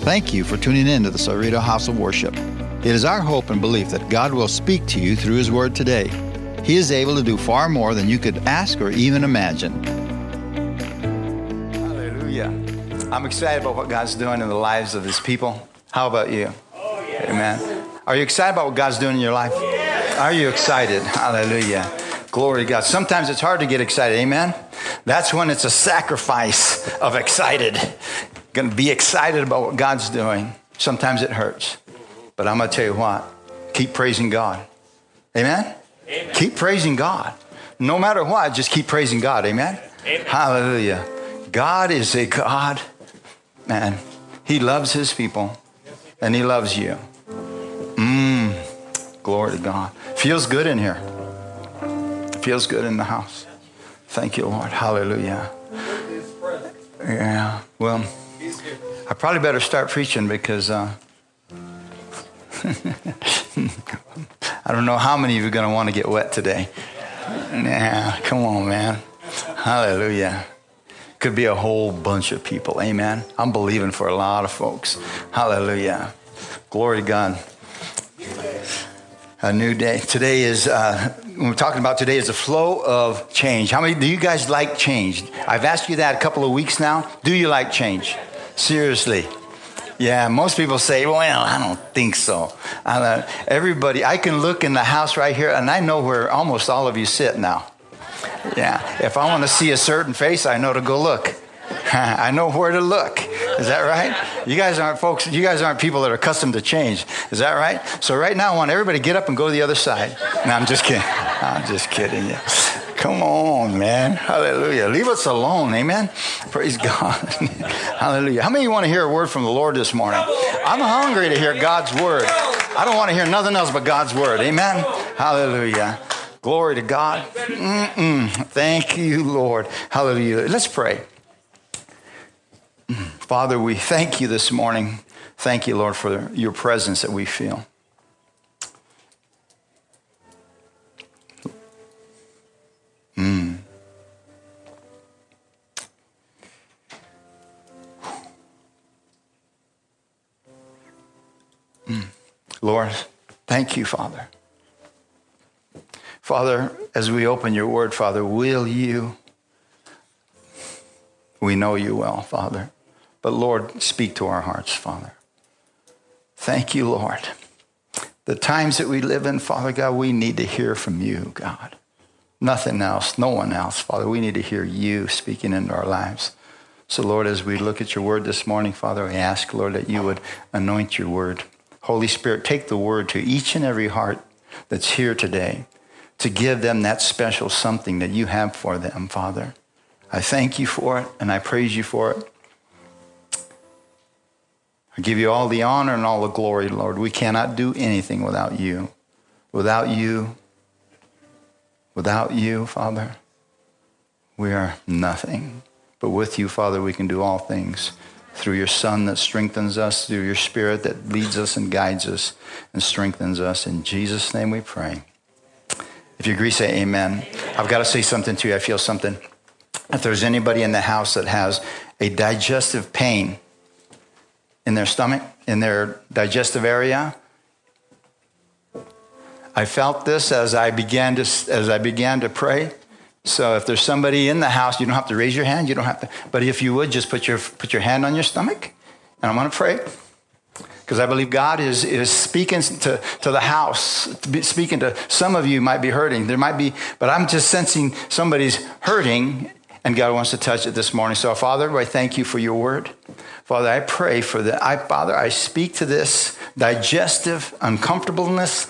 Thank you for tuning in to the Cerrito House of Worship. It is our hope and belief that God will speak to you through His Word today. He is able to do far more than you could ask or even imagine. Hallelujah. I'm excited about what God's doing in the lives of His people. How about you? Oh, yes. Amen. Are you excited about what God's doing in your life? Yes. Are you excited? Hallelujah. Glory to God. Sometimes it's hard to get excited. Amen. That's when it's a sacrifice of excited. Going to be excited about what God's doing. Sometimes it hurts. But I'm going to tell you what. Keep praising God. Amen? Amen. Keep praising God. No matter what, just keep praising God. Amen? Amen. Hallelujah. God is a God. Man, He loves His people. And He loves you. Glory to God. Feels good in here. Feels good in the house. Thank you, Lord. Hallelujah. Yeah. Well, I probably better start preaching because I don't know how many of you are going to want to get wet today. Nah, come on, man. Hallelujah. Could be a whole bunch of people. Amen. I'm believing for a lot of folks. Hallelujah. Glory to God. A new day. Today is, we're talking about today is the flow of change. How many, do you guys like change? I've asked you that a couple of weeks now. Do you like change? Seriously. Yeah, most people say, well, I don't think so. Everybody, I can look in the house right here, and I know where almost all of you sit now. Yeah, if I want to see a certain face, I know to go look. I know where to look. Is that right? You guys aren't folks, you guys aren't people that are accustomed to change. Is that right? So right now I want everybody to get up and go to the other side. No, I'm just kidding. I'm just kidding you. Come on, man. Hallelujah. Leave us alone. Amen. Praise God. Hallelujah. How many of you want to hear a word from the Lord this morning? I'm hungry to hear God's word. I don't want to hear nothing else but God's word. Amen. Hallelujah. Glory to God. Thank you, Lord. Hallelujah. Let's pray. Father, we thank you this morning. Thank you, Lord, for your presence that we feel. Lord, thank you, Father. Father, as we open your word, Father, will you? We know you well, Father. But Lord, speak to our hearts, Father. Thank you, Lord. The times that we live in, Father God, we need to hear from you, God. Nothing else, no one else, Father. We need to hear you speaking into our lives. So, Lord, as we look at your word this morning, Father, we ask, Lord, that you would anoint your word. Holy Spirit, take the word to each and every heart that's here today to give them that special something that you have for them, Father. I thank you for it, and I praise you for it. I give you all the honor and all the glory, Lord. We cannot do anything without you. Without you, Father, we are nothing. But with you, Father, we can do all things. Through your Son that strengthens us, through your Spirit that leads us and guides us and strengthens us. In Jesus' name we pray. If you agree, say amen. I've got to say something to you. I feel something. If there's anybody in the house that has a digestive pain in their stomach, in their digestive area, I felt this as I began to pray. So if there's somebody in the house, you don't have to raise your hand. You don't have to. But if you would, just put your hand on your stomach, and I'm going to pray. Because I believe God is speaking to the house, speaking to some of you might be hurting. There might be, but I'm just sensing somebody's hurting, and God wants to touch it this morning. So, Father, I thank you for your word. Father, I pray for that. Father, I speak to this digestive uncomfortableness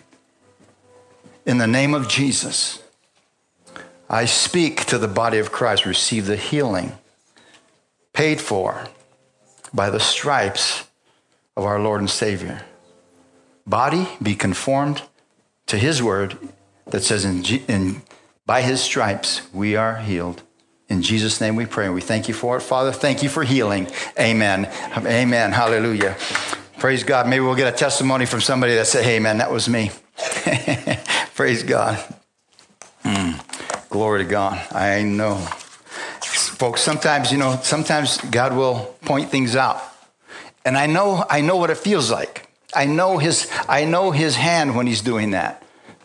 in the name of Jesus. I speak to the body of Christ. Receive the healing paid for by the stripes of our Lord and Savior. Body, be conformed to his word that says, by his stripes we are healed. In Jesus' name we pray, and we thank you for it. Father, thank you for healing. Amen. Amen. Hallelujah. Praise God. Maybe we'll get a testimony from somebody that said, hey, man, that was me. Praise God. Glory to God. I know. Folks, sometimes God will point things out. And I know what it feels like. I know his hand when he's doing that.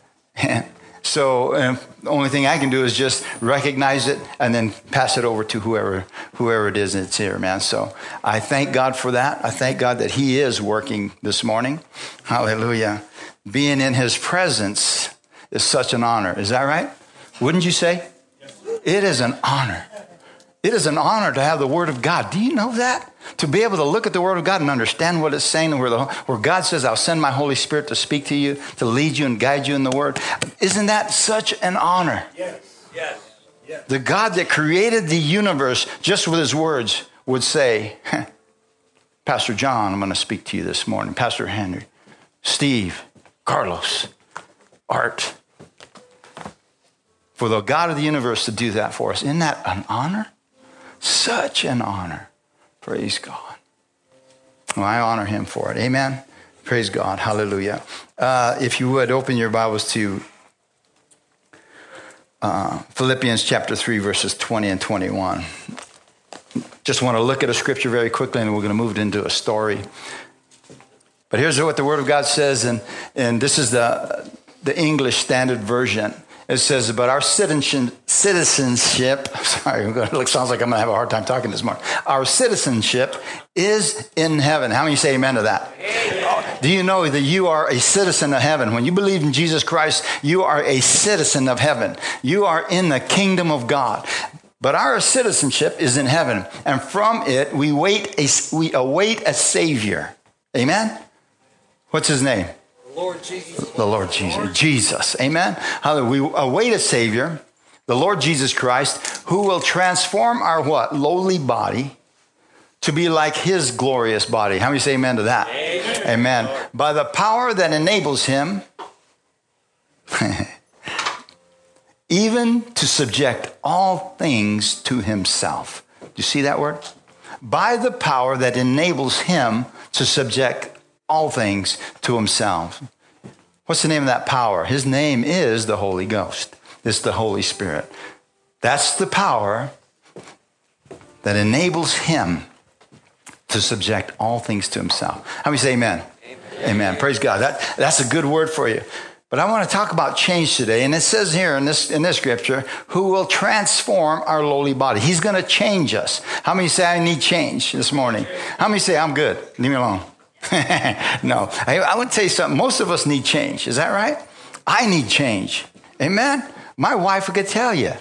So the only thing I can do is just recognize it and then pass it over to whoever it is that's here, man. So I thank God for that. I thank God that he is working this morning. Hallelujah. Being in his presence is such an honor. Is that right? Wouldn't you say? It is an honor. It is an honor to have the Word of God. Do you know that? To be able to look at the Word of God and understand what it's saying, and where God says, I'll send my Holy Spirit to speak to you, to lead you and guide you in the Word. Isn't that such an honor? Yes, yes, yes. The God that created the universe just with his words would say, Pastor John, I'm going to speak to you this morning. Pastor Henry, Steve, Carlos, Art. For the God of the universe to do that for us. Isn't that an honor? Such an honor. Praise God. Well, I honor him for it. Amen. Praise God. Hallelujah. If you would, open your Bibles to Philippians chapter 3, verses 20 and 21. Just want to look at a scripture very quickly, and we're going to move it into a story. But here's what the Word of God says, and this is the English Standard Version. It says, but our citizenship, sorry, it sounds like I'm going to have a hard time talking this morning. Our citizenship is in heaven. How many say amen to that? Amen. Do you know that you are a citizen of heaven? When you believe in Jesus Christ, you are a citizen of heaven. You are in the kingdom of God. But our citizenship is in heaven. And from it, we await a Savior. Amen? What's his name? Lord Jesus. The Lord Jesus. Jesus. Amen. Hallelujah. We await a Savior, the Lord Jesus Christ, who will transform our what? Lowly body to be like his glorious body. How many say amen to that? Amen. Amen. By the power that enables him even to subject all things to himself. Do you see that word? By the power that enables him to subject all things to himself. What's the name of that power? His name is the Holy Ghost. It's the Holy Spirit. That's the power that enables him to subject all things to himself. How many say amen? Amen. Amen. Praise God. That's a good word for you. But I want to talk about change today. And it says here in this scripture, who will transform our lowly body. He's going to change us. How many say I need change this morning? How many say I'm good? Leave me alone. No, I want to tell you something. Most of us need change. Is that right? I need change. Amen. My wife could tell you.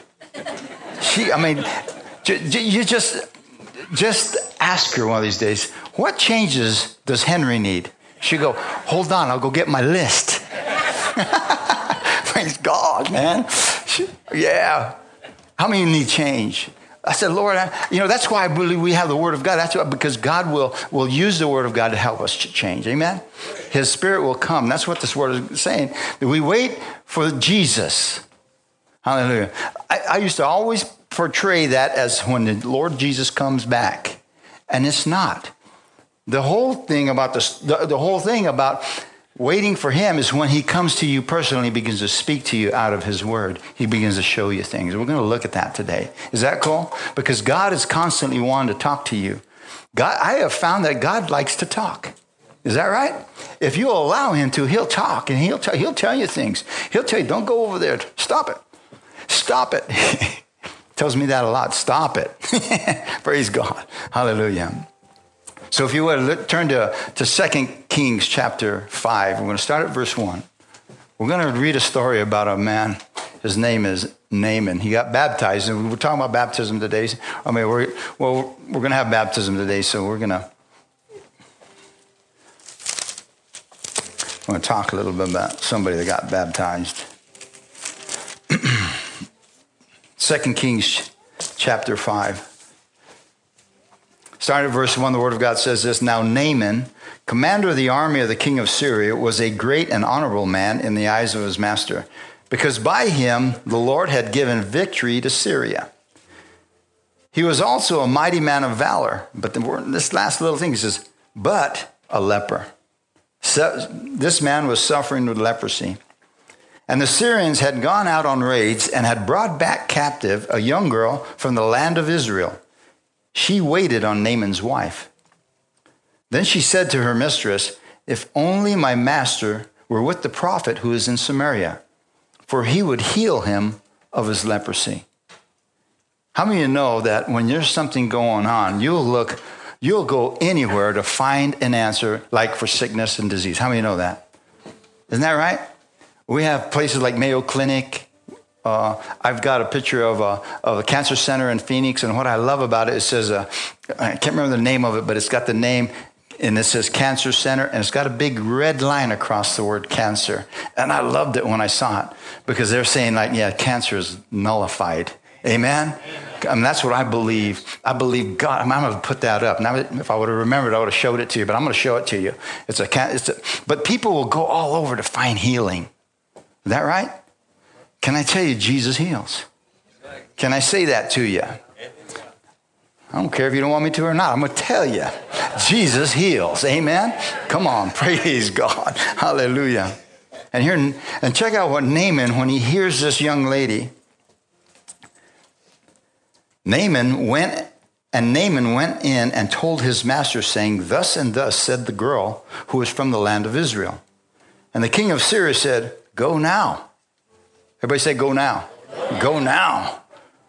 You just ask her one of these days, what changes does Henry need? She'll go, hold on, I'll go get my list. Praise God, man. Yeah. How many need change? I said, Lord, that's why I believe we have the Word of God. That's why, because God will use the Word of God to help us change. Amen? His Spirit will come. That's what this Word is saying. We wait for Jesus. Hallelujah. I used to always portray that as when the Lord Jesus comes back. And it's not. The whole thing about waiting for him is when he comes to you personally, begins to speak to you out of his word. He begins to show you things. We're going to look at that today. Is that cool? Because God is constantly wanting to talk to you. I have found that God likes to talk. Is that right? If you allow him to, he'll talk and he'll tell you things. He'll tell you, don't go over there. Stop it. Stop it. Tells me that a lot. Stop it. Praise God. Hallelujah. So if you would, turn to 2 Kings chapter 5. We're going to start at verse 1. We're going to read a story about a man. His name is Naaman. He got baptized, and we're talking about baptism today. We're going to have baptism today, so we're going to talk a little bit about somebody that got baptized. 2 Kings chapter 5. Starting at verse 1, the Word of God says this, now Naaman, commander of the army of the king of Syria, was a great and honorable man in the eyes of his master, because by him the Lord had given victory to Syria. He was also a mighty man of valor. But this last little thing, he says, but a leper. So, this man was suffering with leprosy. And the Syrians had gone out on raids and had brought back captive a young girl from the land of Israel. She waited on Naaman's wife. Then she said to her mistress, if only my master were with the prophet who is in Samaria, for he would heal him of his leprosy. How many of you know that when there's something going on, you'll go anywhere to find an answer, like for sickness and disease? How many know that? Isn't that right? We have places like Mayo Clinic. I've got a picture of a cancer center in Phoenix, and what I love about it, it says, I can't remember the name of it, but it's got the name, and it says Cancer Center, and it's got a big red line across the word cancer. And I loved it when I saw it, because they're saying, like, yeah, cancer is nullified. Amen? I mean, that's what I believe. I believe God. I'm going to put that up. Now, if I would have remembered, I would have showed it to you, but I'm going to show it to you. But people will go all over to find healing. Is that right? Can I tell you, Jesus heals? Can I say that to you? I don't care if you don't want me to or not. I'm going to tell you, Jesus heals. Amen? Come on, praise God. Hallelujah. And check out what Naaman, when he hears this young lady, Naaman went in and told his master, saying, thus and thus said the girl who is from the land of Israel. And the king of Syria said, go now. Everybody say, go now. Go now.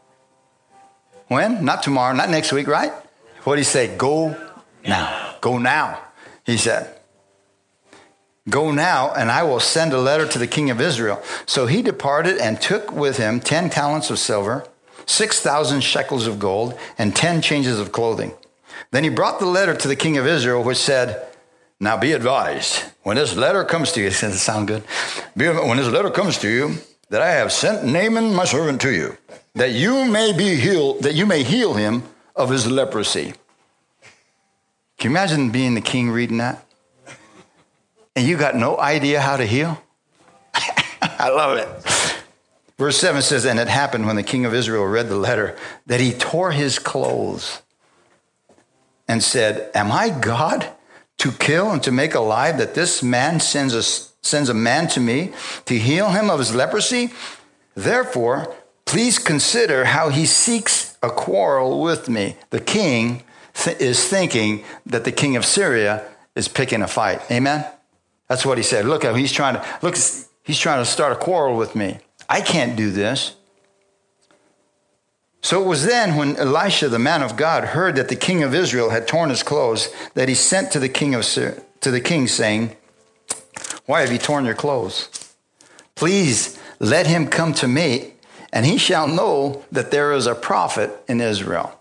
When? Not tomorrow, not next week, right? What did he say? Go now. Go now, he said. Go now, and I will send a letter to the king of Israel. So he departed and took with him 10 talents of silver, 6,000 shekels of gold, and 10 changes of clothing. Then he brought the letter to the king of Israel, which said, now be advised, when this letter comes to you, does it sound good? When this letter comes to you, that I have sent Naaman my servant to you, that you may be healed, that you may heal him of his leprosy. Can you imagine being the king reading that? And you got no idea how to heal? I love it. Verse 7 says, and it happened when the king of Israel read the letter that he tore his clothes and said, am I God to kill and to make alive, that this man sends a man to me to heal him of his leprosy? Therefore, please consider how he seeks a quarrel with me. The king is thinking that the king of Syria is picking a fight. Amen? That's what he said. Look, he's trying to start a quarrel with me. I can't do this. So it was then when Elisha, the man of God, heard that the king of Israel had torn his clothes, that he sent to the king saying, why have you torn your clothes? Please let him come to me, and he shall know that there is a prophet in Israel.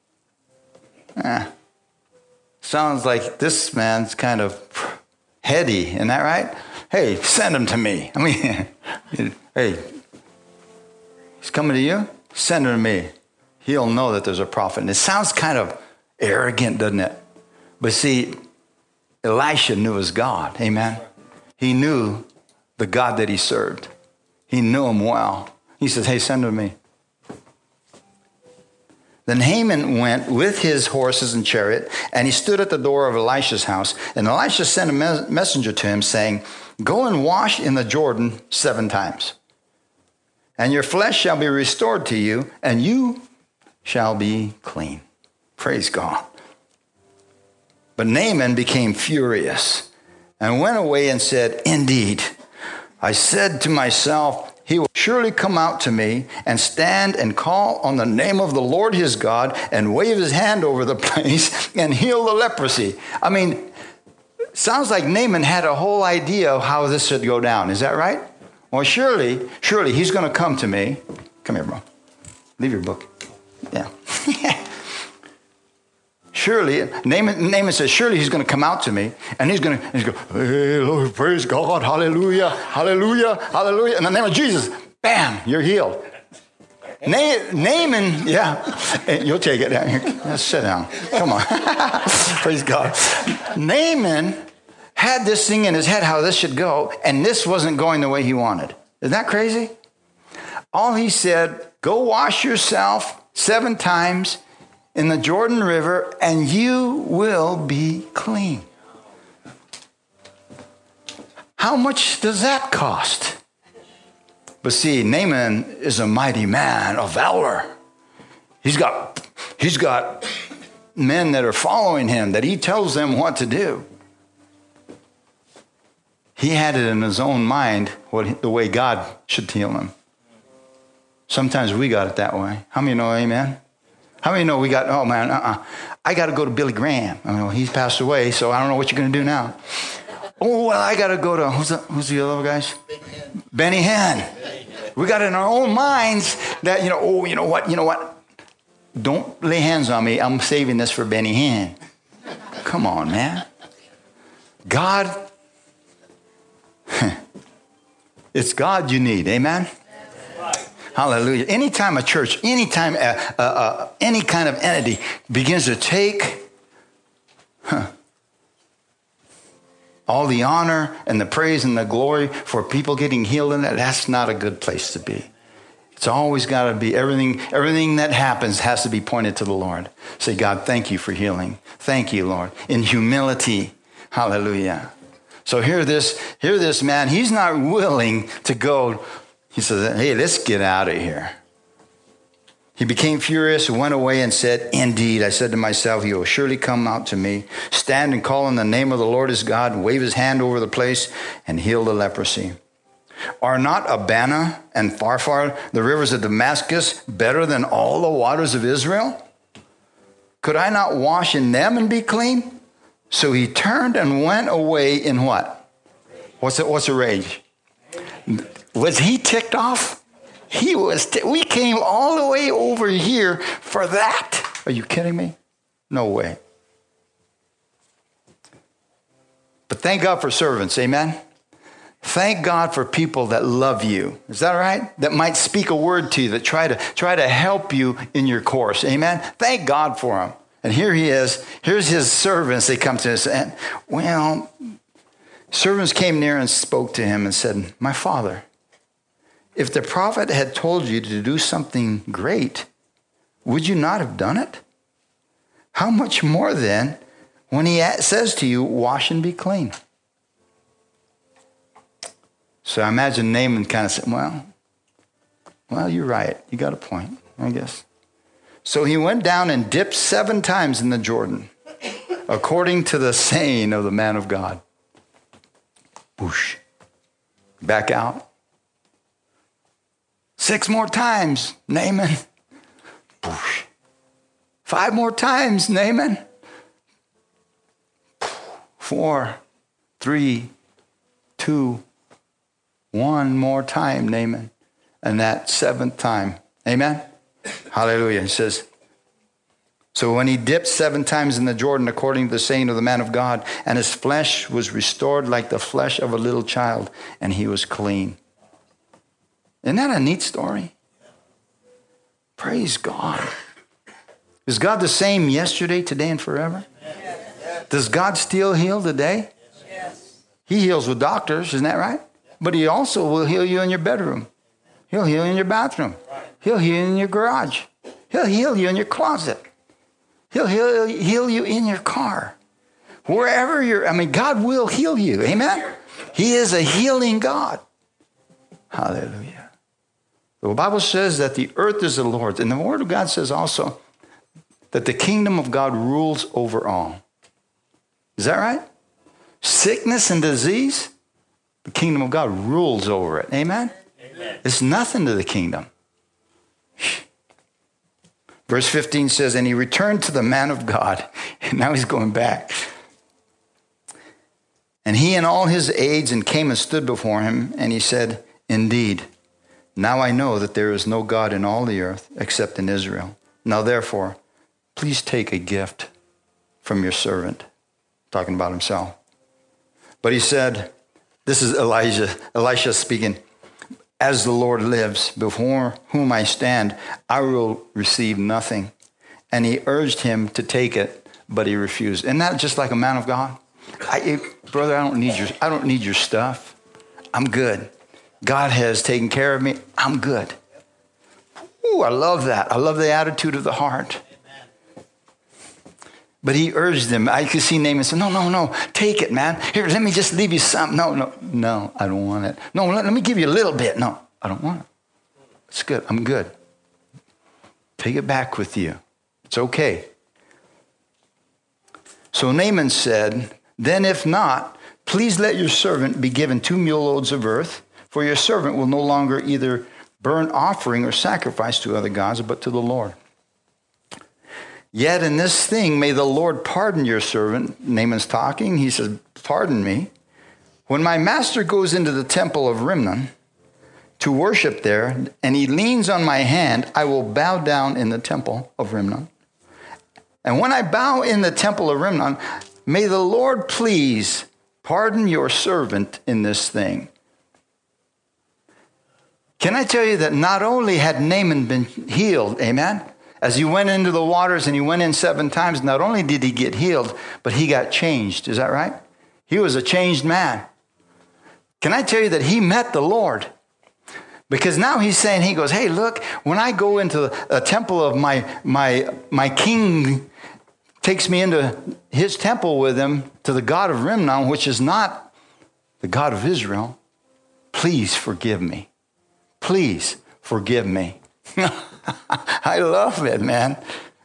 Sounds like this man's kind of heady, isn't that right? Hey, send him to me. I mean, hey, he's coming to you? Send him to me. He'll know that there's a prophet. And it sounds kind of arrogant, doesn't it? But see, Elisha knew his God. Amen. He knew the God that he served. He knew him well. He says, hey, send him to me. Then Haman went with his horses and chariot, and he stood at the door of Elisha's house. And Elisha sent a messenger to him, saying, go and wash in the Jordan 7 times. And your flesh shall be restored to you, and you shall be clean. Praise God. But Naaman became furious and went away and said, indeed, I said to myself, he will surely come out to me and stand and call on the name of the Lord his God and wave his hand over the place and heal the leprosy. I mean, sounds like Naaman had a whole idea of how this should go down. Is that right? Well, surely he's going to come to me. Come here, bro. Leave your book. Yeah. Surely, Naaman says, surely he's going to come out to me, and he's going to go, hey, Lord, praise God, hallelujah, hallelujah, hallelujah. In the name of Jesus, bam, you're healed. Naaman, yeah, you'll take it. Let's sit down. Come on. Praise God. Naaman had this thing in his head how this should go, and this wasn't going the way he wanted. Isn't that crazy? All he said, go wash yourself 7 times in the Jordan River, and you will be clean. How much does that cost? But see, Naaman is a mighty man of valor. He's got men that are following him, that he tells them what to do. He had it in his own mind the way God should heal him. Sometimes we got it that way. How many know amen? How many know we got, oh man, I got to go to Billy Graham. I mean, he's passed away, so I don't know what you're going to do now. Oh, well, I got to go to, who's the other guys? Benny Hinn. We got it in our own minds that, you know what? Don't lay hands on me. I'm saving this for Benny Hinn. Come on, man. God, it's God you need. Amen? Hallelujah. Anytime a church, anytime any kind of entity begins to take all the honor and the praise and the glory for people getting healed in that, that's not a good place to be. It's always got to be, everything that happens has to be pointed to the Lord. Say, God, thank you for healing. Thank you, Lord. In humility. Hallelujah. So here this man, he's not willing to go. He says, hey, let's get out of here. He became furious and went away and said, indeed, I said to myself, he will surely come out to me, stand and call on the name of the Lord his God, and wave his hand over the place and heal the leprosy. Are not Abana and Pharpar, the rivers of Damascus, better than all the waters of Israel? Could I not wash in them and be clean? So he turned and went away in what? What's a rage? Was he ticked off? He was. We came all the way over here for that. Are you kidding me? No way. But thank God for servants. Amen. Thank God for people that love you. Is that right? That might speak a word to you, that try to help you in your course. Amen. Thank God for them. And here he is. Here's his servants. They come to us. And, well, servants came near and spoke to him and said, my father, if the prophet had told you to do something great, would you not have done it? How much more then when he says to you, wash and be clean? So I imagine Naaman kind of said, well, you're right. You got a point, I guess. So he went down and dipped 7 times in the Jordan, according to the saying of the man of God. Whoosh. Back out. 6 more times, Naaman. Whoosh. 5 more times, Naaman. 4, 3, 2, 1 more time, Naaman. And that 7th time. Amen? Hallelujah. He says, so when he dipped 7 times in the Jordan, according to the saying of the man of God, and his flesh was restored like the flesh of a little child, and he was clean. Isn't that a neat story? Praise God. Is God the same yesterday, today, and forever? Does God still heal today? He heals with doctors, isn't that right? But he also will heal you in your bedroom. He'll heal you in your bathroom. He'll heal you in your garage. He'll heal you in your closet. He'll heal you in your car. Wherever God will heal you. Amen? He is a healing God. Hallelujah. The Bible says that the earth is the Lord's. And the Word of God says also that the kingdom of God rules over all. Is that right? Sickness and disease, the kingdom of God rules over it. Amen? Amen. It's nothing to the kingdom. Verse 15 says, and he returned to the man of God. And now he's going back. And he and all his aides and came and stood before him. And he said, indeed, now I know that there is no God in all the earth except in Israel. Now therefore, please take a gift from your servant. Talking about himself. But he said, this is Elisha speaking, as the Lord lives, before whom I stand, I will receive nothing. And he urged him to take it, but he refused. Isn't that just like a man of God? Brother, I don't need your stuff. I'm good. God has taken care of me. I'm good. Ooh, I love that. I love the attitude of the heart. But he urged them. I could see Naaman say, no, take it, man. Here, let me just leave you some. No, I don't want it. No, let me give you a little bit. No, I don't want it. It's good. I'm good. Take it back with you. It's okay. So Naaman said, then if not, please let your servant be given 2 mule loads of earth, for your servant will no longer either burn offering or sacrifice to other gods, but to the Lord. Yet in this thing may the Lord pardon your servant. Naaman's talking. He says, pardon me. When my master goes into the temple of Rimmon to worship there, and he leans on my hand, I will bow down in the temple of Rimmon. And when I bow in the temple of Rimmon, may the Lord please pardon your servant in this thing. Can I tell you that not only had Naaman been healed, amen, as he went into the waters and he went in 7 times, not only did he get healed, but he got changed. Is that right? He was a changed man. Can I tell you that he met the Lord? Because now he's saying, he goes, hey, look, when I go into a temple of my king takes me into his temple with him to the God of Rimmon, which is not the God of Israel, please forgive me. Please forgive me. I love it, man.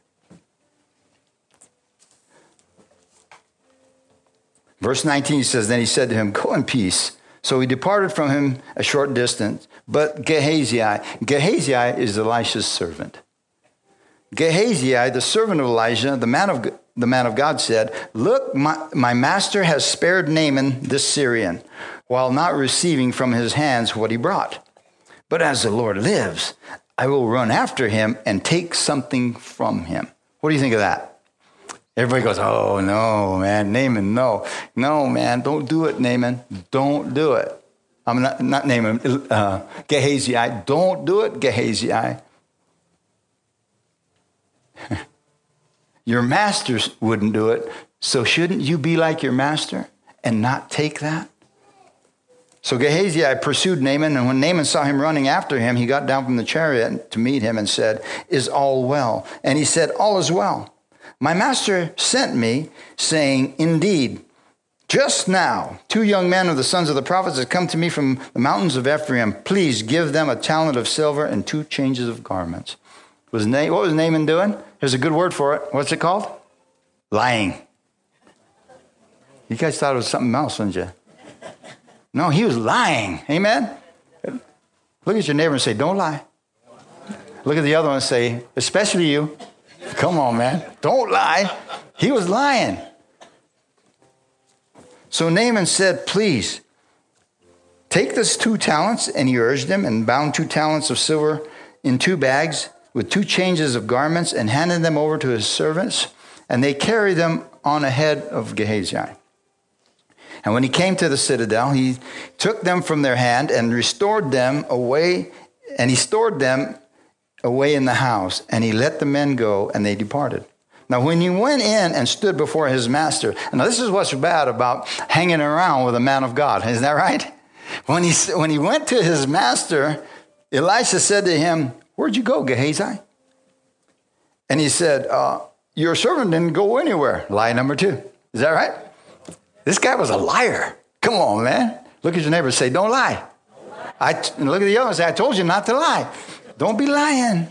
Verse 19 says, then he said to him, go in peace. So he departed from him a short distance. But Gehazi is Elisha's servant. Gehazi, the servant of Elijah, the man of God said, look, my master has spared Naaman this Syrian, while not receiving from his hands what he brought. But as the Lord lives, I will run after him and take something from him. What do you think of that? Everybody goes, oh, no, man, Naaman, no. No, man, don't do it, Naaman. Don't do it. I'm not Naaman, Gehazi. Don't do it, Gehazi. Your masters wouldn't do it, so shouldn't you be like your master and not take that? So Gehazi pursued Naaman, and when Naaman saw him running after him, he got down from the chariot to meet him and said, is all well? And he said, all is well. My master sent me, saying, indeed, just now 2 young men of the sons of the prophets have come to me from the mountains of Ephraim. Please give them a talent of silver and 2 changes of garments. What was Naaman doing? There's a good word for it. What's it called? Lying. You guys thought it was something else, didn't you? No, he was lying. Amen? Look at your neighbor and say, don't lie. Look at the other one and say, especially you. Come on, man. Don't lie. He was lying. So Naaman said, please, take this 2 talents, and he urged him, and bound 2 talents of silver in 2 bags with 2 changes of garments, and handed them over to his servants, and they carried them on ahead of Gehazi. And when he came to the citadel, he took them from their hand and restored them away, and he stored them away in the house, and he let the men go, and they departed. Now, when he went in and stood before his master, now this is what's bad about hanging around with a man of God, isn't that right? When he went to his master, Elisha said to him, where'd you go, Gehazi? And he said, your servant didn't go anywhere. Lie number 2. Is that right? This guy was a liar. Come on, man. Look at your neighbor and say, don't lie. And look at the other and say, I told you not to lie. Don't be lying.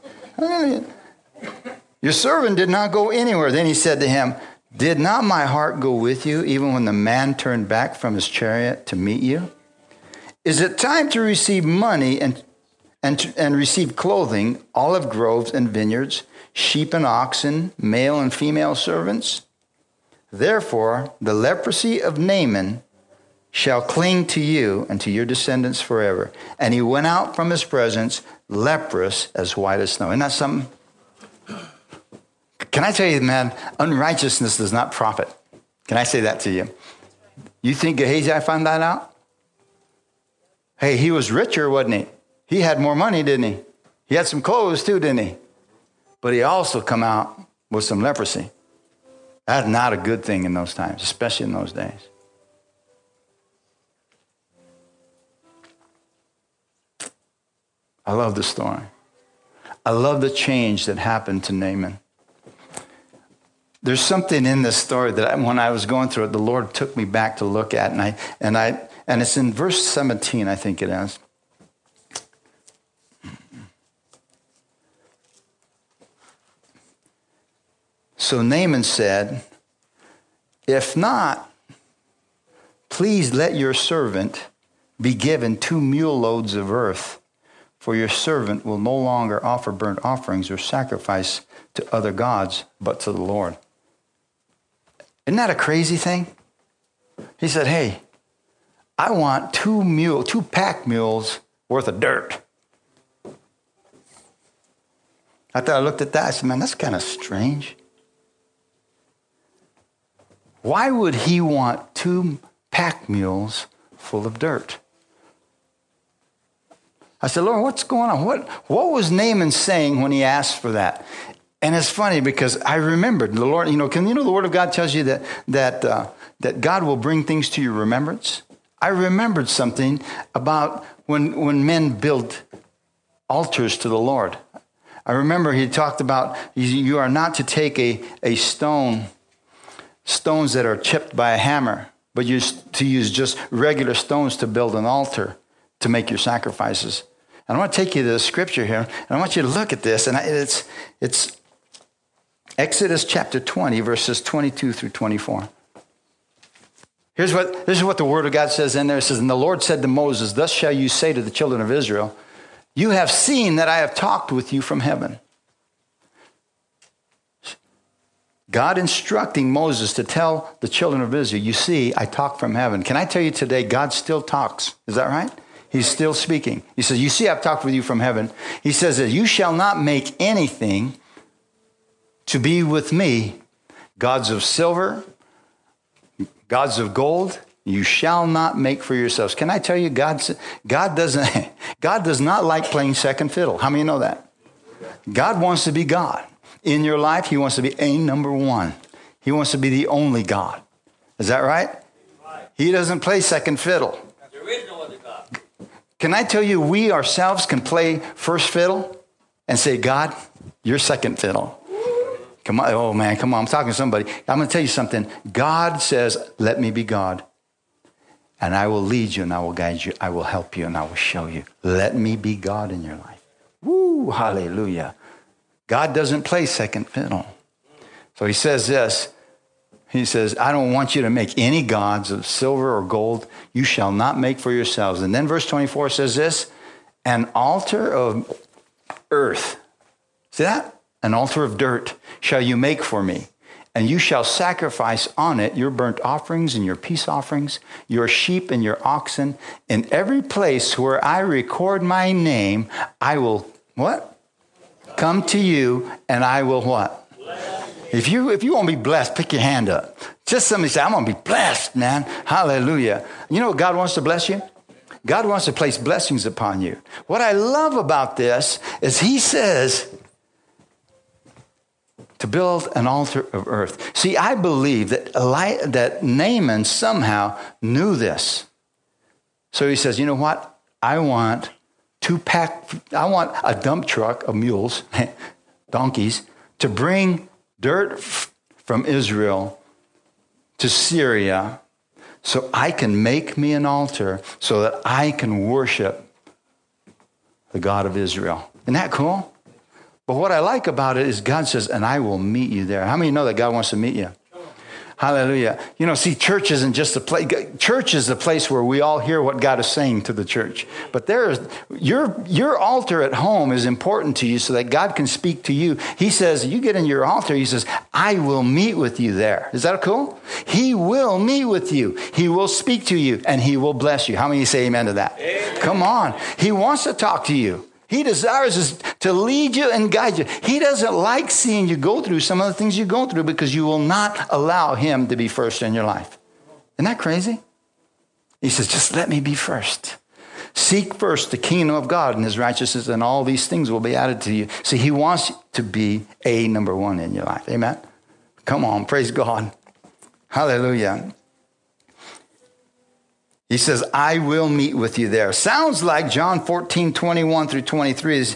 Your servant did not go anywhere. Then he said to him, did not my heart go with you even when the man turned back from his chariot to meet you? Is it time to receive money and receive clothing, olive groves and vineyards, sheep and oxen, male and female servants? Therefore, the leprosy of Naaman shall cling to you and to your descendants forever. And he went out from his presence, leprous as white as snow. Isn't that something? Can I tell you, man, unrighteousness does not profit. Can I say that to you? You think Gehazi found that out? Hey, he was richer, wasn't he? He had more money, didn't he? He had some clothes too, didn't he? But he also come out with some leprosy. That's not a good thing in those times, especially in those days. I love the story. I love the change that happened to Naaman. There's something in this story that when I was going through it, the Lord took me back to look at, and it's in verse 17, I think it is. So Naaman said, If not, please let your servant be given 2 mule loads of earth, for your servant will no longer offer burnt offerings or sacrifice to other gods, but to the Lord. Isn't that a crazy thing? He said, hey, I want 2 pack mules worth of dirt. I thought I looked at that, I said, man, that's kind of strange. Why would he want 2 pack mules full of dirt? I said, Lord, what's going on? What was Naaman saying when he asked for that? And it's funny because I remembered the Lord, the Word of God tells you that God will bring things to your remembrance. I remembered something about when men build altars to the Lord. I remember he talked about you are not to take a stones that are chipped by a hammer, but to use just regular stones to build an altar to make your sacrifices. And I want to take you to the scripture here, and I want you to look at this, and it's Exodus chapter 20, verses 22 through 24. This is what the Word of God says in there. It says, and the Lord said to Moses, thus shall you say to the children of Israel, you have seen that I have talked with you from heaven. God instructing Moses to tell the children of Israel, you see, I talk from heaven. Can I tell you today, God still talks. Is that right? He's still speaking. He says, you see, I've talked with you from heaven. He says that you shall not make anything to be with me, gods of silver, gods of gold, you shall not make for yourselves. Can I tell you, God does not like playing second fiddle. How many know that? God wants to be God. In your life, he wants to be a number one. He wants to be the only God. Is that right? He doesn't play second fiddle. There is no other God. Can I tell you, we ourselves can play first fiddle and say, God, you're second fiddle. Come on. Oh, man, come on. I'm talking to somebody. I'm going to tell you something. God says, let me be God. And I will lead you and I will guide you. I will help you and I will show you. Let me be God in your life. Woo, hallelujah. God doesn't play second fiddle. So he says this. He says, I don't want you to make any gods of silver or gold. You shall not make for yourselves. And then verse 24 says this, an altar of earth. See that? An altar of dirt shall you make for me. And you shall sacrifice on it your burnt offerings and your peace offerings, your sheep and your oxen. In every place where I record my name, I will, what? Come to you and I will what? If you want to be blessed, pick your hand up. Just somebody say, I'm going to be blessed, man. Hallelujah. You know what God wants to bless you? God wants to place blessings upon you. What I love about this is he says to build an altar of earth. See, I believe that Naaman somehow knew this. So he says, you know what? I want a dump truck of mules, donkeys, to bring dirt from Israel to Syria so I can make me an altar so that I can worship the God of Israel. Isn't that cool? But what I like about it is God says, and I will meet you there. How many know that God wants to meet you? Hallelujah. You know, see, church isn't just a place. Church is the place where we all hear what God is saying to the church. But your altar at home is important to you so that God can speak to you. He says, you get in your altar, he says, I will meet with you there. Is that cool? He will meet with you. He will speak to you and he will bless you. How many say amen to that? Amen. Come on. He wants to talk to you. He desires to lead you and guide you. He doesn't like seeing you go through some of the things you go through because you will not allow him to be first in your life. Isn't that crazy? He says, just let me be first. Seek first the kingdom of God and his righteousness, and all these things will be added to you. See, he wants to be a number one in your life. Amen? Come on, praise God. Hallelujah. He says, I will meet with you there. Sounds like John 14, 21 through 23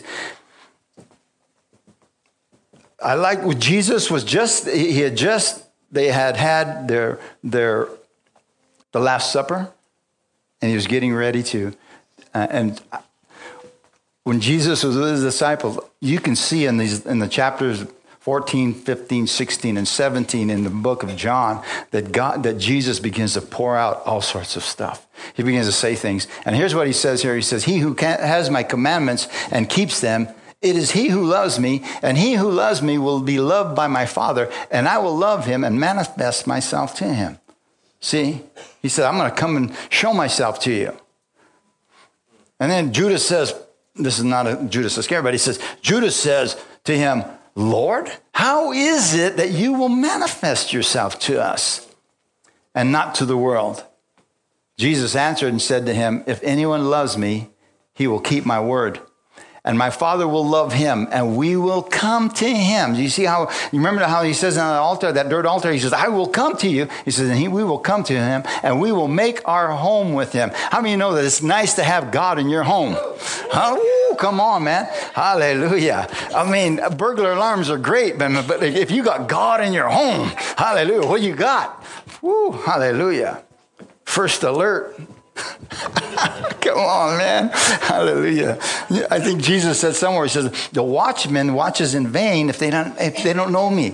I like what Jesus was they had the Last Supper, and he was getting ready to, and when Jesus was with his disciples, you can see in the chapters 14, 15, 16, and 17 in the book of John that Jesus begins to pour out all sorts of stuff. He begins to say things. And here's what he says here. He says, he who has my commandments and keeps them, it is he who loves me, and he who loves me will be loved by my Father, and I will love him and manifest myself to him. See, he said, I'm going to come and show myself to you. And then Judas says, this is not a Judas Iscariot, but he says, Judas says to him, Lord, how is it that you will manifest yourself to us and not to the world? Jesus answered and said to him, if anyone loves me, he will keep my word. And my Father will love him, and we will come to him. Do you see how, you remember how he says on the altar, that dirt altar, he says, I will come to you. He says, and we will come to him, and we will make our home with him. How many of you know that it's nice to have God in your home? Oh, come on, man. Hallelujah. I mean, burglar alarms are great, but if you got God in your home, hallelujah, what you got? Woo, hallelujah. First alert. Come on, man. Hallelujah. I think Jesus said somewhere, he says, the watchman watches in vain if they don't know me.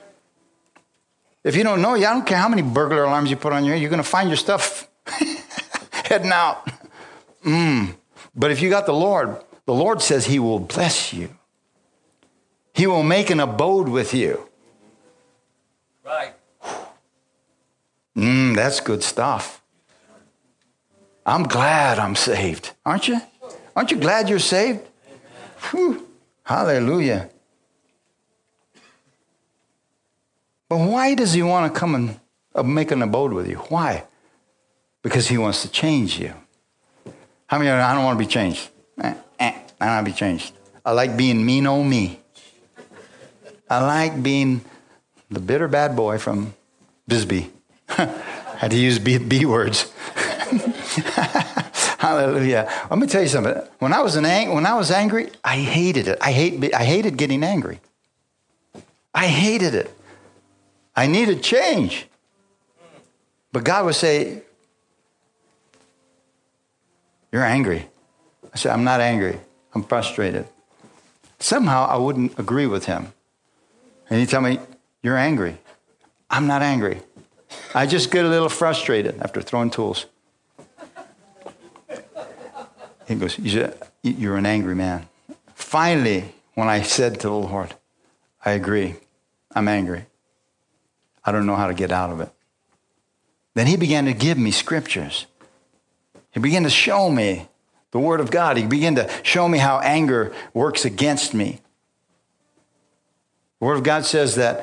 If you don't know you, I don't care how many burglar alarms you put on your head, you're going to find your stuff heading out. But if you got the Lord says he will bless you. He will make an abode with you. Right. That's good stuff. I'm glad I'm saved. Aren't you? Aren't you glad you're saved? Whew. Hallelujah. But why does he want to come and make an abode with you? Why? Because he wants to change you. How many of you, I don't want to be changed? I don't want to be changed. I like being mean old me. I like being the bitter bad boy from Bisbee. Had to use B words. Hallelujah. Let me tell you something. When I was angry, I hated it. I hated getting angry. I hated it. I needed change. But God would say, you're angry. I said, I'm not angry. I'm frustrated. Somehow I wouldn't agree with him. And he'd tell me, you're angry. I'm not angry. I just get a little frustrated after throwing tools. He goes, you're an angry man. Finally, when I said to the Lord, I agree. I'm angry. I don't know how to get out of it. Then he began to give me scriptures. He began to show me the word of God. He began to show me how anger works against me. The word of God says that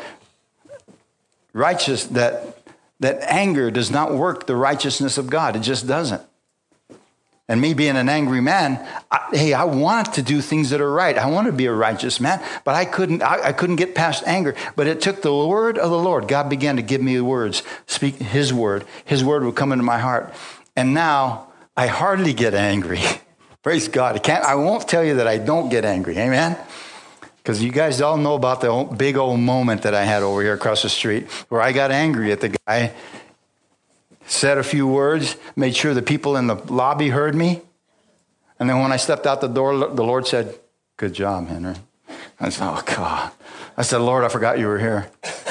that anger does not work the righteousness of God. It just doesn't. And me being an angry man, I want to do things that are right. I want to be a righteous man, but I couldn't get past anger. But it took the word of the Lord. God began to give me the words, speak his word. His word would come into my heart. And now I hardly get angry. Praise God. I won't tell you that I don't get angry. Amen. Because you guys all know about the big old moment that I had over here across the street where I got angry at the guy, said a few words, made sure the people in the lobby heard me. And then when I stepped out the door, the Lord said, good job, Henry. I said, oh, God. I said, Lord, I forgot you were here.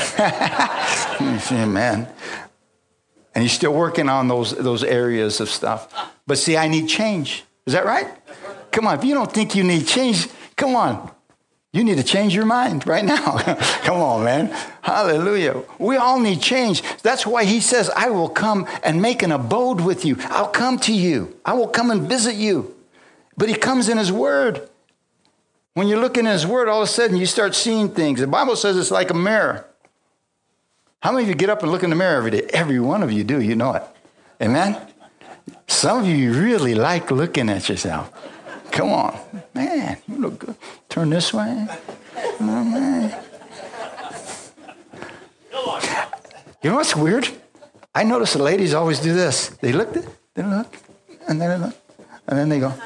Amen. And he's still working on those areas of stuff. But see, I need change. Is that right? Come on. If you don't think you need change, come on. You need to change your mind right now. Come on, man. Hallelujah. We all need change. That's why he says, I will come and make an abode with you. I'll come to you. I will come and visit you. But he comes in his word. When you're looking at his word, all of a sudden you start seeing things. The Bible says it's like a mirror. How many of you get up and look in the mirror every day? Every one of you do. You know it. Amen? Some of you really like looking at yourself. Come on. Man, you look good. Turn this way. Oh, man. You know what's weird? I notice the ladies always do this. They look, and then they look, and then they go.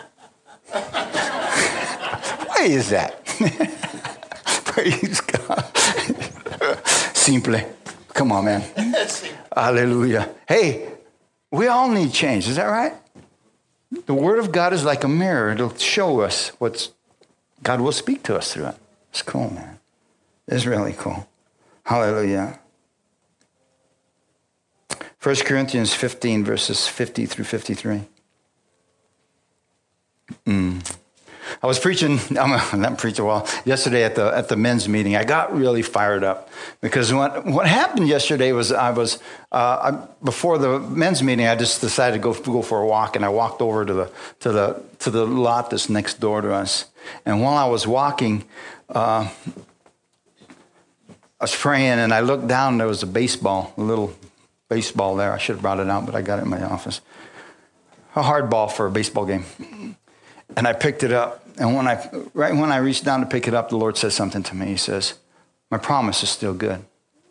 Why is that? Praise God. Simple. Come on, man. Hallelujah. Hey, we all need change. Is that right? The word of God is like a mirror. It'll show us God will speak to us through it. It's cool, man. It's really cool. Hallelujah. 1 Corinthians 15, verses 50 through 53. I was preaching, yesterday at the men's meeting. I got really fired up because what happened yesterday was before the men's meeting, I just decided to go for a walk, and I walked over to the lot that's next door to us. And while I was walking, I was praying, and I looked down, and there was a little baseball there. I should have brought it out, but I got it in my office. A hard ball for a baseball game. And I picked it up. And when I reached down to pick it up, the Lord says something to me. He says, my promise is still good.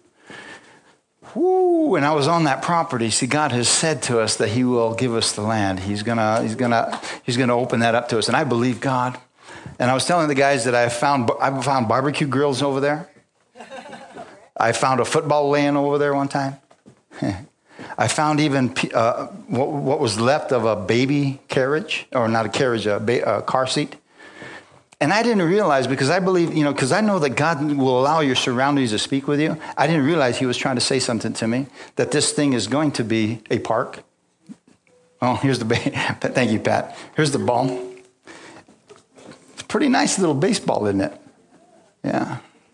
Woo! And I was on that property. See, God has said to us that he will give us the land. He's gonna open that up to us. And I believe God. And I was telling the guys that I found barbecue grills over there. I found a football laying over there one time. I found even what was left of a baby carriage, or not a carriage, a car seat. And I didn't realize, because I believe, because I know that God will allow your surroundings to speak with you. I didn't realize he was trying to say something to me, that this thing is going to be a park. Oh, here's the thank you, Pat. Here's the ball. It's a pretty nice little baseball, isn't it? Yeah.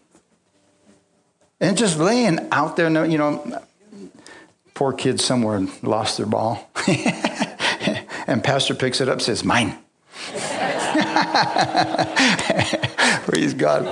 And just laying out there, poor kid somewhere lost their ball. And pastor picks it up, says, mine. Praise God.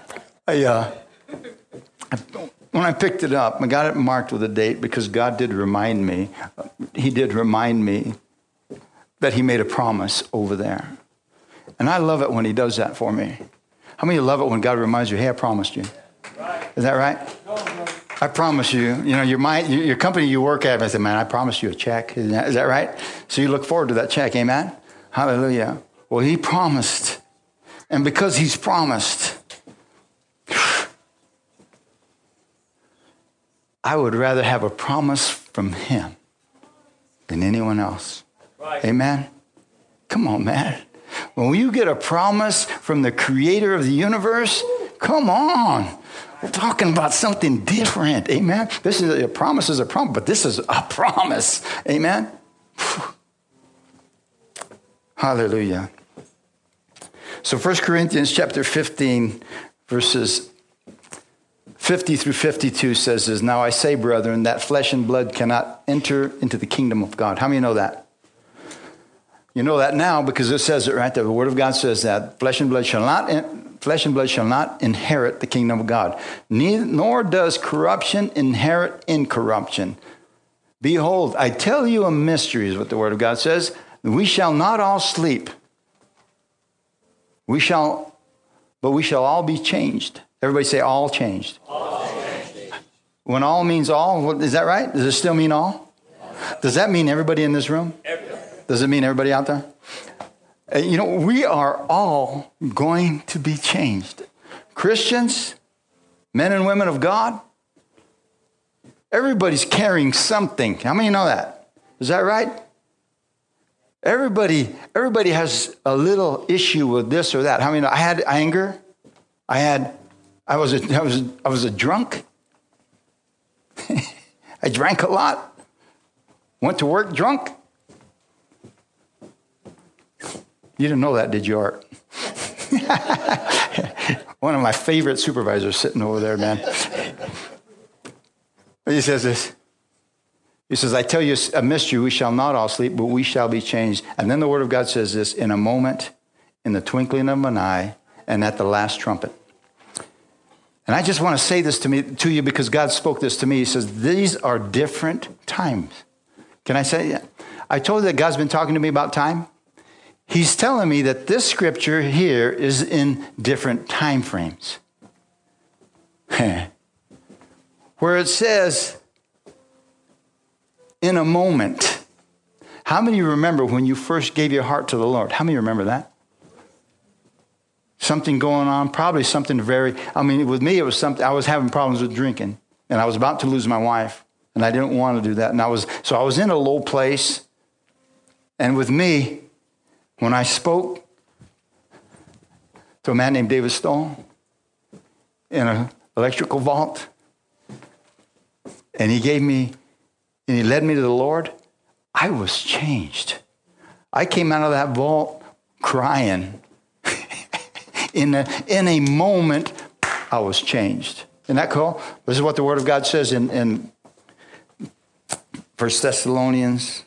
When I picked it up, I got it marked with a date because God did remind me. He did remind me that he made a promise over there. And I love it when he does that for me. How many of you love it when God reminds you, hey, I promised you? Is that right? I promise you, your company you work at, I said, man, I promised you a check. Is that right? So you look forward to that check. Amen? Hallelujah. Well, he promised. And because he's promised, I would rather have a promise from him than anyone else. Right. Amen? Come on, man. When you get a promise from the creator of the universe, come on. We're talking about something different. Amen? This is a promise, but this is a promise. Amen? Hallelujah. So 1 Corinthians chapter 15, verses 50 through 52 says this, now I say, brethren, that flesh and blood cannot enter into the kingdom of God. How many know that? You know that now because it says it right there. The Word of God says that flesh and blood shall not inherit the kingdom of God. Nor does corruption inherit incorruption. Behold, I tell you a mystery, is what the Word of God says. We shall not all sleep. But we shall all be changed. Everybody say all changed. All changed. When all means all, is that right? Does it still mean all? Does that mean everybody in this room? Does it mean everybody out there? We are all going to be changed. Christians, men and women of God, everybody's carrying something. How many know that? Is that right? Everybody has a little issue with this or that. How many know? I had anger. I was a drunk. I drank a lot. Went to work drunk. You didn't know that, did you, Art? One of my favorite supervisors sitting over there, man. He says this. He says, I tell you a mystery, we shall not all sleep, but we shall be changed. And then the Word of God says this, in a moment, in the twinkling of an eye, and at the last trumpet. And I just want to say this to you because God spoke this to me. He says, these are different times. Can I say it? I told you that God's been talking to me about time. He's telling me that this scripture here is in different time frames. Where it says, in a moment. How many remember when you first gave your heart to the Lord? How many remember that? Something going on, probably something with me, it was something, I was having problems with drinking, and I was about to lose my wife, and I didn't want to do that. And I was in a low place, and with me, when I spoke to a man named David Stoll in a electrical vault. And he gave me, and he led me to the Lord. I was changed. I came out of that vault crying. In a moment, I was changed. Isn't that cool? This is what the Word of God says in 1 Thessalonians.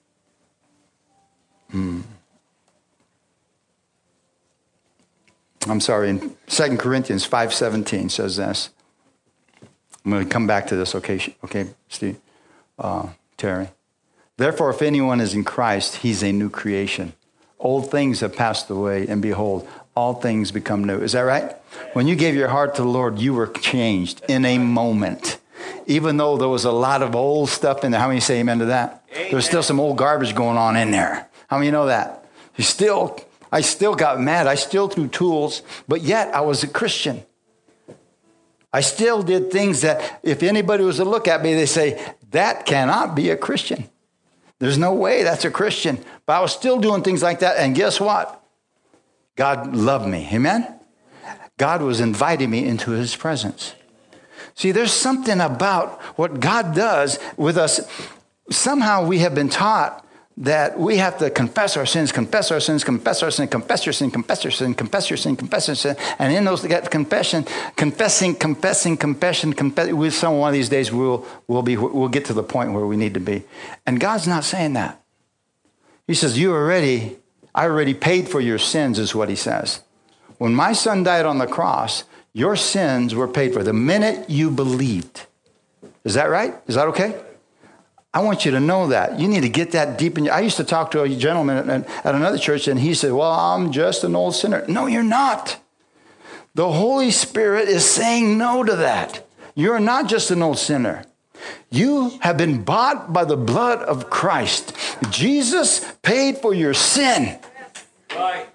I'm sorry, in 2 Corinthians 5:17 says this. I'm going to come back to this, okay, Steve, Terry. Therefore, if anyone is in Christ, he's a new creation. Old things have passed away, and behold, all things become new. Is that right? When you gave your heart to the Lord, you were changed in a moment. Even though there was a lot of old stuff in there. How many say amen to that? Amen. There's still some old garbage going on in there. How many know that? I still got mad. I still threw tools, but yet I was a Christian. I still did things that if anybody was to look at me, they say, that cannot be a Christian. There's no way that's a Christian. But I was still doing things like that. And guess what? God loved me. Amen? God was inviting me into his presence. See, there's something about what God does with us. Somehow we have been taught that we have to confess our sins, confess our sins, confess our sin, confess your sin, confess your sin, confess your sin, confess your sin. And in those that confession, confessing, with some one of these days we'll get to the point where we need to be. And God's not saying that. He says, I already paid for your sins, is what he says. When my son died on the cross, your sins were paid for the minute you believed. Is that right? Is that okay? I want you to know that. You need to get that deep in you. I used to talk to a gentleman at another church, and he said, well, I'm just an old sinner. No, you're not. The Holy Spirit is saying no to that. You're not just an old sinner. You have been bought by the blood of Christ. Jesus paid for your sin. Right.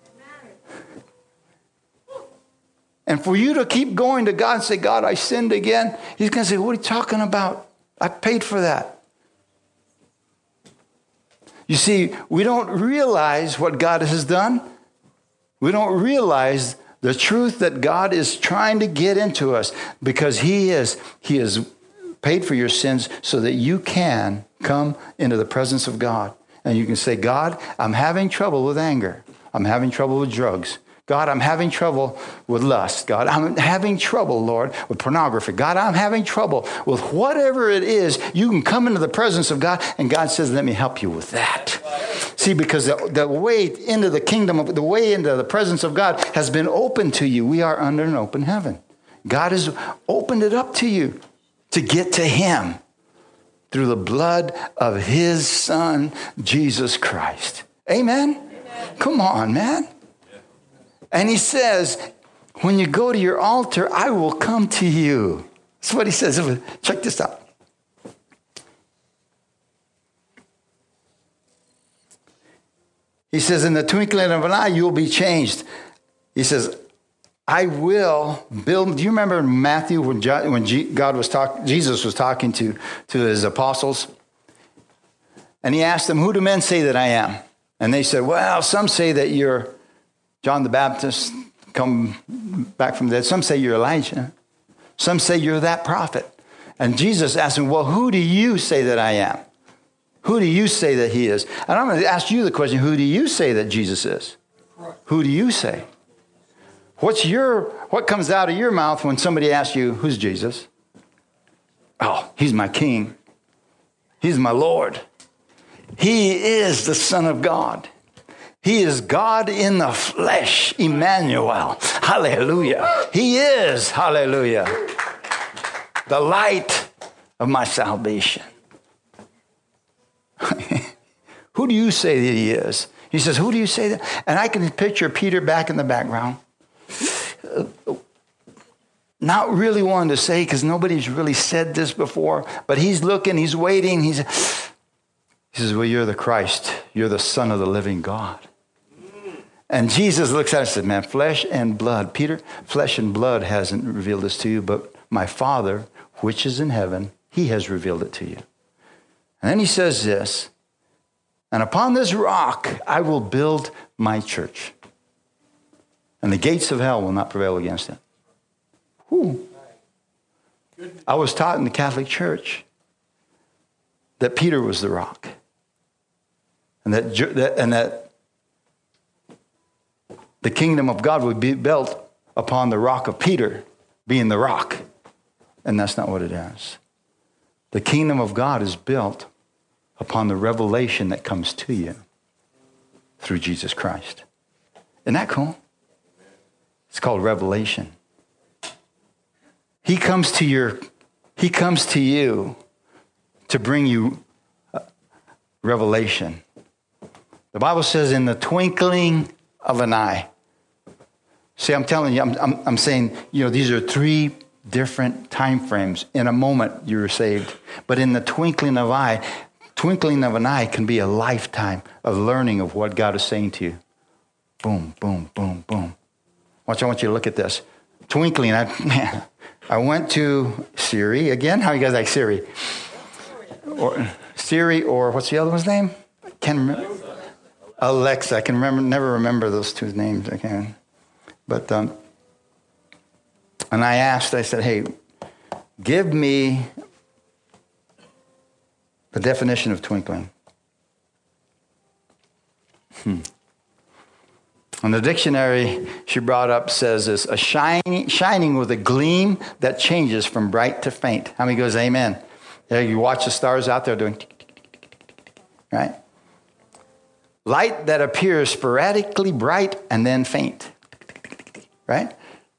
And for you to keep going to God and say, God, I sinned again. He's going to say, what are you talking about? I paid for that. You see, we don't realize what God has done. We don't realize the truth that God is trying to get into us because he has paid for your sins so that you can come into the presence of God. And you can say, God, I'm having trouble with anger. I'm having trouble with drugs. God, I'm having trouble with lust. God, I'm having trouble, Lord, with pornography. God, I'm having trouble with whatever it is. You can come into the presence of God, and God says, let me help you with that. See, because the way into the kingdom, the way into the presence of God has been open to you. We are under an open heaven. God has opened it up to you to get to him through the blood of his son, Jesus Christ. Amen? Come on, man. And he says, when you go to your altar, I will come to you. That's what he says. Check this out. He says, in the twinkling of an eye, you will be changed. He says, I will build. Do you remember in Matthew when Jesus was talking to his apostles? And he asked them, who do men say that I am? And they said, well, some say that you're John the Baptist, come back from the dead. Some say you're Elijah. Some say you're that prophet. And Jesus asked him, well, who do you say that I am? Who do you say that he is? And I'm going to ask you the question, who do you say that Jesus is? Who do you say? What comes out of your mouth when somebody asks you, who's Jesus? Oh, he's my king. He's my Lord. He is the Son of God. He is God in the flesh, Emmanuel. Hallelujah. He is, hallelujah, the light of my salvation. Who do you say that he is? He says, who do you say that? And I can picture Peter back in the background. Not really wanting to say because nobody's really said this before, but he's looking, he's waiting. He says, well, you're the Christ. You're the Son of the living God. And Jesus looks at it and said, man, flesh and blood. Peter, flesh and blood hasn't revealed this to you, but my Father, which is in heaven, he has revealed it to you. And then he says this, and upon this rock I will build my church, and the gates of hell will not prevail against it. Whew. I was taught in the Catholic Church that Peter was the rock. And that the kingdom of God would be built upon the rock of Peter being the rock. And that's not what it is. The kingdom of God is built upon the revelation that comes to you through Jesus Christ. Isn't that cool? It's called revelation. He comes to you to bring you revelation. The Bible says in the twinkling of an eye. See, I'm telling you, I'm saying, these are 3 different time frames. In a moment, you're saved. But in the twinkling of an eye can be a lifetime of learning of what God is saying to you. Boom, boom, boom, boom. I want you to look at this. Twinkling. I went to Siri again. How you guys like Siri? Or Siri, or what's the other one's name? I can't remember. Alexa. I can never remember those 2 names. I can. But and I said, hey, give me the definition of twinkling. And the dictionary she brought up says it's a shining with a gleam that changes from bright to faint. How many goes amen? Yeah, you watch the stars out there doing tick, tick, tick, tick, tick, tick, tick, right? Light that appears sporadically bright and then faint. Right?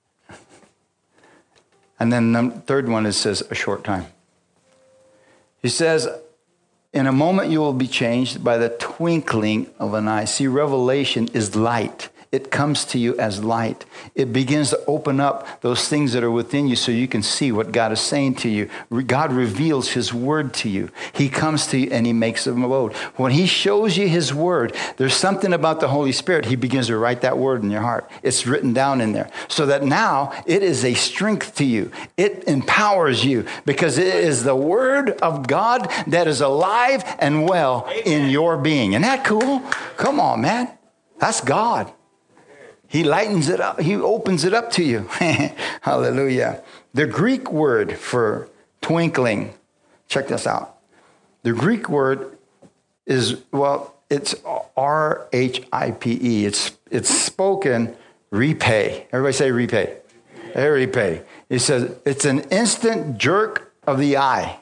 And then the third one, it says a short time. He says, in a moment you will be changed by the twinkling of an eye. See, revelation is light. It comes to you as light. It begins to open up those things that are within you so you can see what God is saying to you. God reveals his word to you. He comes to you and he makes a abode. When he shows you his word, there's something about the Holy Spirit. He begins to write that word in your heart. It's written down in there. So that now it is a strength to you. It empowers you because it is the word of God that is alive and well in your being. Isn't that cool? Come on, man. That's God. He lightens it up. He opens it up to you. Hallelujah. The Greek word for twinkling, check this out. The Greek word is, it's R-H-I-P-E. It's spoken repay. Everybody say repay. Repay. It says it's an instant jerk of the eye.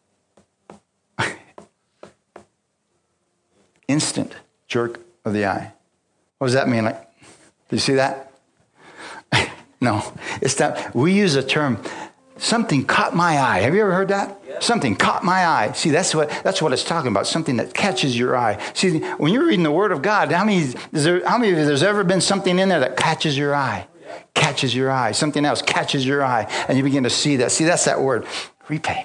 Instant jerk of the eye. What does that mean? Do you see that? No, it's that we use a term, something caught my eye. Have you ever heard that? Yeah. Something caught my eye. See, that's what it's talking about, something that catches your eye. See, when you're reading the Word of God, how many of you there's ever been something in there that catches your eye? Yeah. Catches your eye. Something else catches your eye, and you begin to see that. See, that's that word, repay.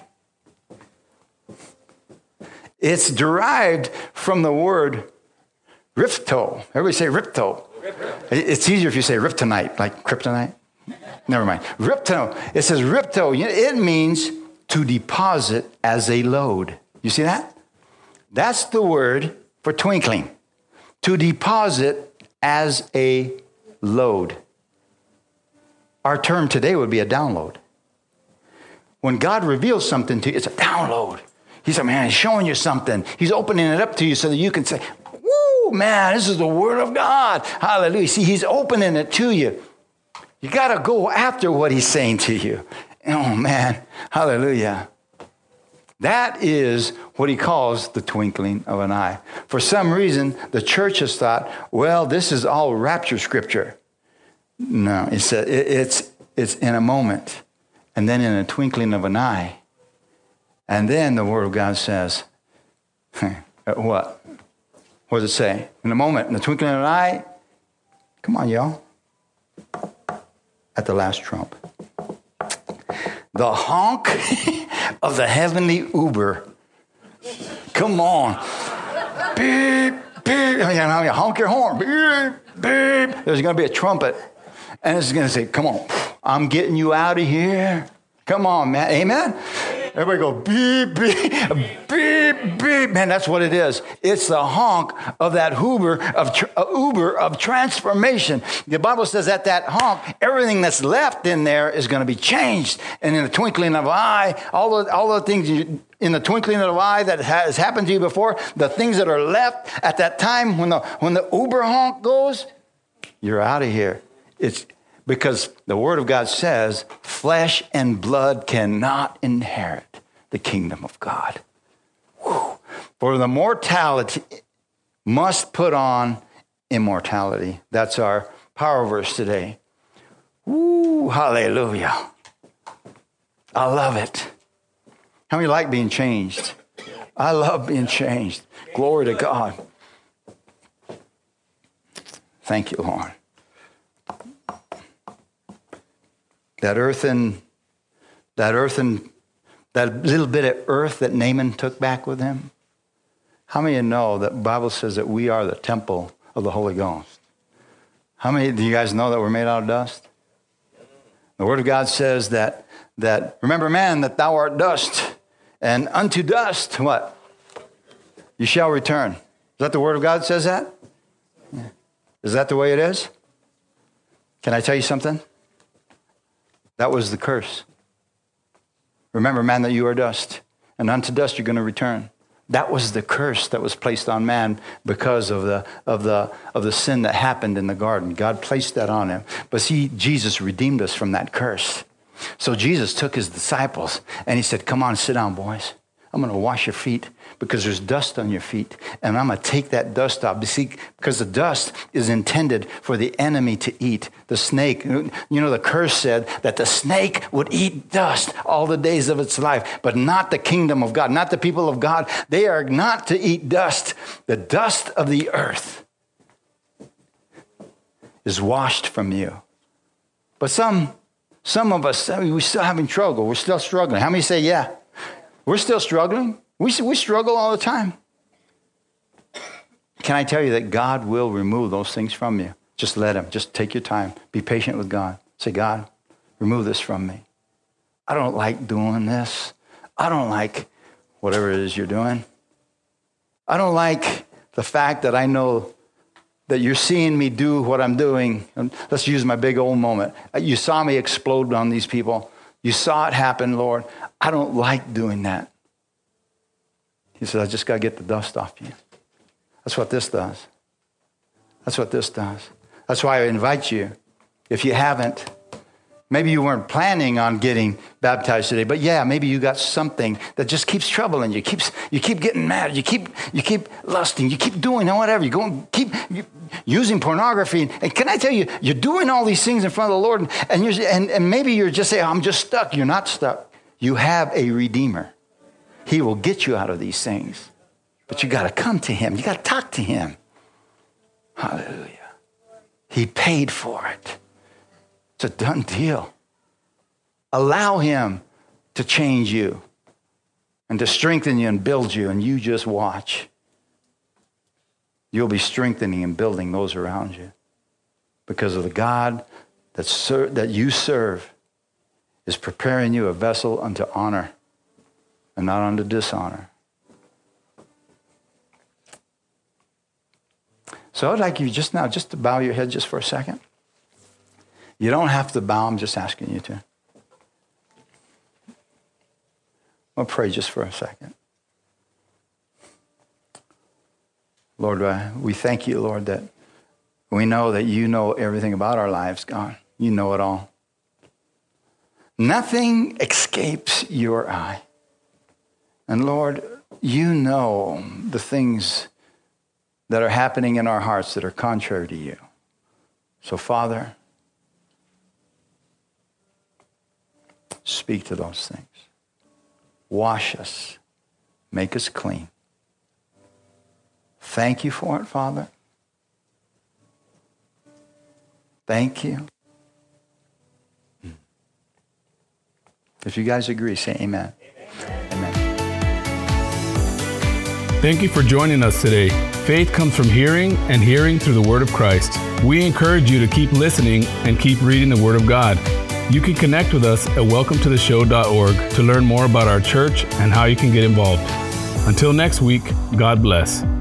It's derived from the word ripto. Everybody say ripto. It's easier if you say riptonite, like kryptonite. Never mind. Ripto. It says ripto. It means to deposit as a load. You see that? That's the word for twinkling. To deposit as a load. Our term today would be a download. When God reveals something to you, it's a download. He's like, man, he's showing you something. He's opening it up to you so that you can say, woo, man, this is the word of God. Hallelujah. See, he's opening it to you. You got to go after what he's saying to you. Oh, man. Hallelujah. That is what he calls the twinkling of an eye. For some reason, the church has thought, well, this is all rapture scripture. No, it's in a moment, and then in a twinkling of an eye. And then the word of God says, what? What does it say? In a moment, in the twinkling of an eye, come on, y'all, at the last trump. The honk of the heavenly Uber. Come on. Beep, beep. Honk your horn. Beep, beep. There's going to be a trumpet. And it's going to say, come on, I'm getting you out of here. Come on, man. Amen? Everybody go, beep, beep, beep, great big, man, that's what it is. It's the honk of that Uber of transformation. The Bible says at that honk, everything that's left in there is going to be changed. And in the twinkling of an eye, all the things in the twinkling of an eye that has happened to you before, the things that are left at that time when the Uber honk goes, you're out of here. It's because the Word of God says flesh and blood cannot inherit the kingdom of God. Whew. For the mortality must put on immortality. That's our power verse today. Woo, hallelujah. I love it. How many like being changed? I love being changed. Glory to God. Thank you, Lord. That little bit of earth that Naaman took back with him. How many of you know that the Bible says that we are the temple of the Holy Ghost? How many do you guys know that we're made out of dust? The Word of God says that remember, man, that thou art dust, and unto dust, what? You shall return. Is that the Word of God says that? Yeah. Is that the way it is? Can I tell you something? That was the curse. Remember, man, that you are dust, and unto dust you're going to return. That was the curse that was placed on man because of the sin that happened in the garden. God placed that on him. But see, Jesus redeemed us from that curse. So Jesus took his disciples and he said, come on, sit down, boys. I'm going to wash your feet because there's dust on your feet. And I'm going to take that dust off. See, because the dust is intended for the enemy to eat. The snake, you know, the curse said that the snake would eat dust all the days of its life, but not the kingdom of God, not the people of God. They are not to eat dust. The dust of the earth is washed from you. But some of us, we're still having trouble. We're still struggling. How many say, yeah? We're still struggling. We struggle all the time. Can I tell you that God will remove those things from you? Just let him. Just take your time. Be patient with God. Say, God, remove this from me. I don't like doing this. I don't like whatever it is you're doing. I don't like the fact that I know that you're seeing me do what I'm doing. And let's use my big old moment. You saw me explode on these people. You saw it happen, Lord. I don't like doing that. He said, I just got to get the dust off you. That's what this does. That's what this does. That's why I invite you, if you haven't, maybe you weren't planning on getting baptized today, but yeah, maybe you got something that just keeps troubling you. You keep getting mad. You keep lusting. You keep doing whatever. Keep using pornography. And can I tell you, you're doing all these things in front of the Lord, and maybe you're just saying, I'm just stuck. You're not stuck. You have a Redeemer. He will get you out of these things. But you got to come to him. You got to talk to him. Hallelujah. He paid for it. It's a done deal. Allow him to change you and to strengthen you and build you, and you just watch. You'll be strengthening and building those around you because of the God that you serve is preparing you a vessel unto honor and not unto dishonor. So I'd like you just to bow your head just for a second. You don't have to bow. I'm just asking you to. I'll pray just for a second. Lord, we thank you, Lord, that we know that you know everything about our lives, God. You know it all. Nothing escapes your eye. And Lord, you know the things that are happening in our hearts that are contrary to you. So, Father, speak to those things. Wash us. Make us clean. Thank you for it, Father. Thank you. If you guys agree, say amen. Amen. Thank you for joining us today. Faith comes from hearing, and hearing through the Word of Christ. We encourage you to keep listening and keep reading the Word of God. You can connect with us at welcometotheshow.org to learn more about our church and how you can get involved. Until next week, God bless.